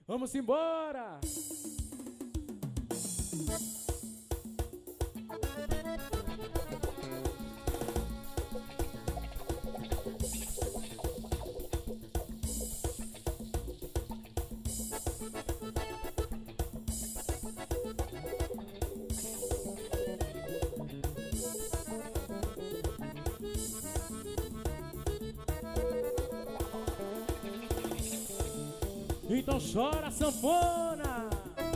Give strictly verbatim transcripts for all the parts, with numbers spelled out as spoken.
Vamos embora! Então chora, sanfona!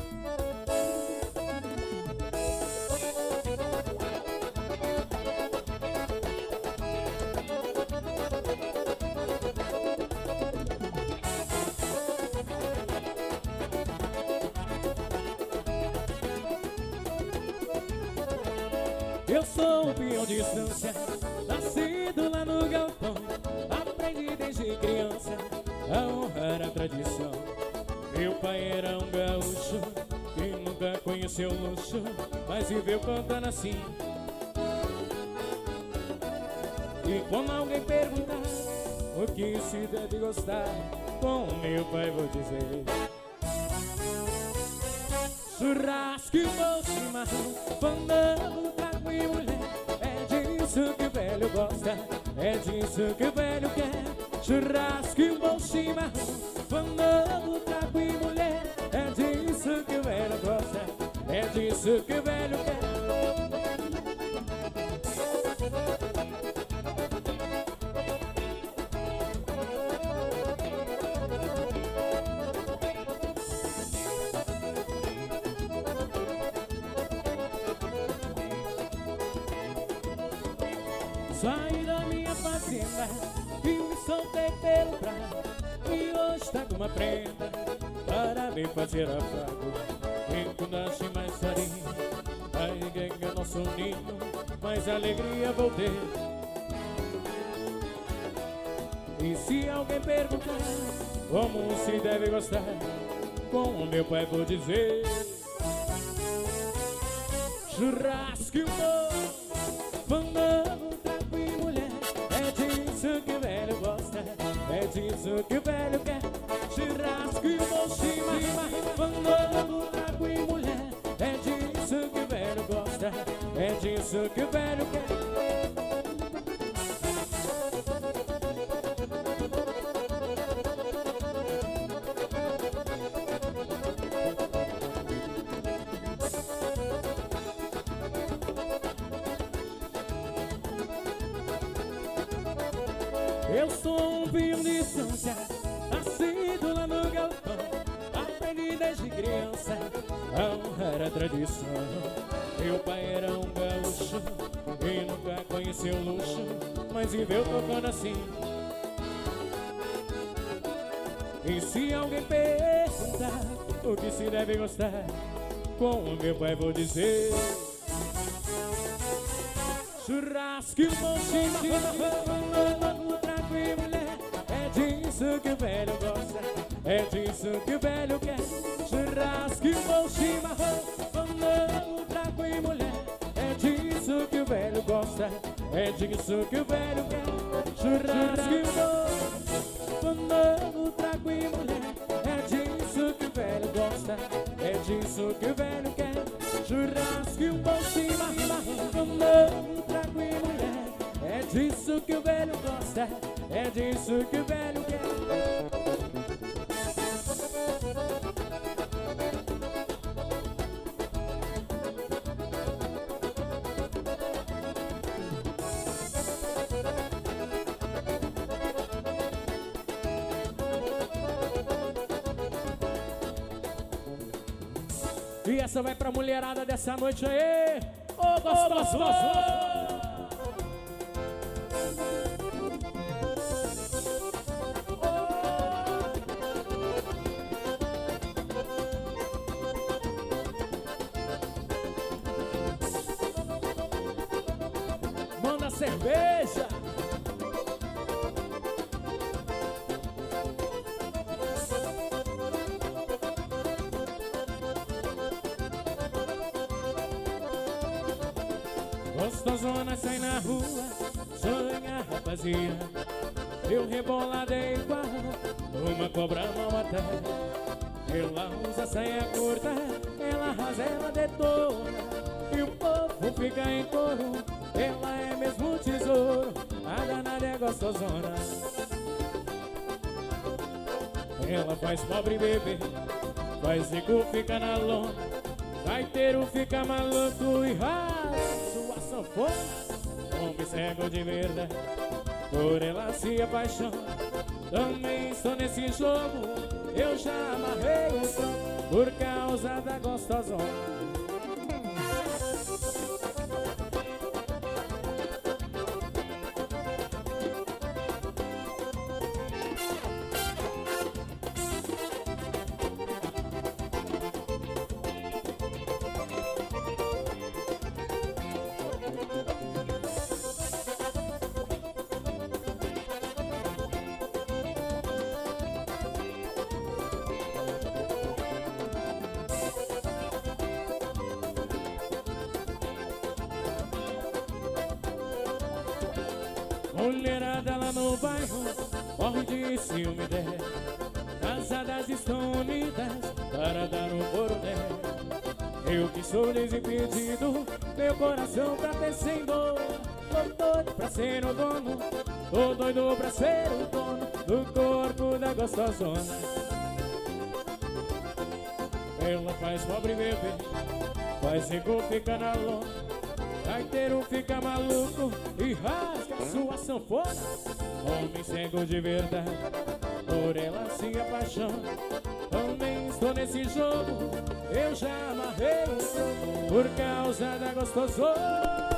Eu sou um peão de distância, nascido lá no galpão. Aprendi desde criança a honrar a tradição. Meu pai era um gaúcho que nunca conheceu luxo, mas viveu cantando assim. E quando alguém perguntar o que se deve gostar, com meu pai vou dizer: churrasco, bom chimarrão, fandango, trago e mulher. É disso que o velho gosta, é disso que o velho quer. Churrasco, bom chimarrão, fandango, trago e mulher. É disso que o velho gosta, é disso que o velho quer. Saí da minha fazenda e me soltei pelo praia, e hoje tá com uma prenda para me fazer afago. Enquanto nasce mais farinha, aí ganha nosso ninho, mais alegria vou ter. E se alguém perguntar como se deve gostar, com o meu pai vou dizer: churrasco e humor, fandango, trago e mulher. É disso que o velho gosta, é disso que o velho quer. Churrasco e humor, chimarrão, fandango, trago e mulher. É disso que o velho gosta, é disso que o velho quer. Eu sou um peão de distância, nascido lá no galpão. Aprendi desde criança a honrar a tradição. Meu pai era um gaúcho e nunca conheceu luxo, mas viveu tocando assim. E se alguém perguntar o que se deve gostar, com o meu pai vou dizer: churrasco e um bom chimarrão, trago e mulher. É disso que o velho gosta, é disso que o velho quer. Churrasco e um bom chimarrão, fandango, trago e mulher. É disso que o velho gosta, é disso que o velho quer. Churrasco e um bom fandango, trago e mulher. É disso que o velho gosta, é disso que o velho quer. Churrasco e um bom chimarrão, fandango, trago e mulher. É disso que o velho gosta, é disso que o velho quer. E essa vai pra mulherada dessa noite aí. Ô, oh, gostoso! Oh, gostoso. Manda cerveja! Gostosona sai na rua, sonha rapaziada. Eu reboladei igual uma cobra mal até. Ela usa saia curta, ela arrasa, ela detona, e o povo fica em coro. Ela é mesmo tesouro, a danada é gostosona. Ela faz pobre beber, faz rico fica na lona, gaiteiro fica maluco e rasga sua sanfona. Homem cego de verdade, por ela se apaixona. Também estou nesse jogo, eu já amarrei o tronco por causa da gostosona. Mulherada lá no bairro morre de ciúme dela. Casadas estão unidas para dar um coroné. Eu que sou desimpedido, meu coração tá descendo. Tô doido pra ser o dono, tô doido pra ser o dono do corpo da gostosona. Ela faz pobre beber, faz rico fica na lona, gaiteiro fica maluco e rasga sua sanfona. Homem cego de verdade, por ela se apaixona. Também estou nesse jogo, eu já amarrei o jogo por causa da gostosona.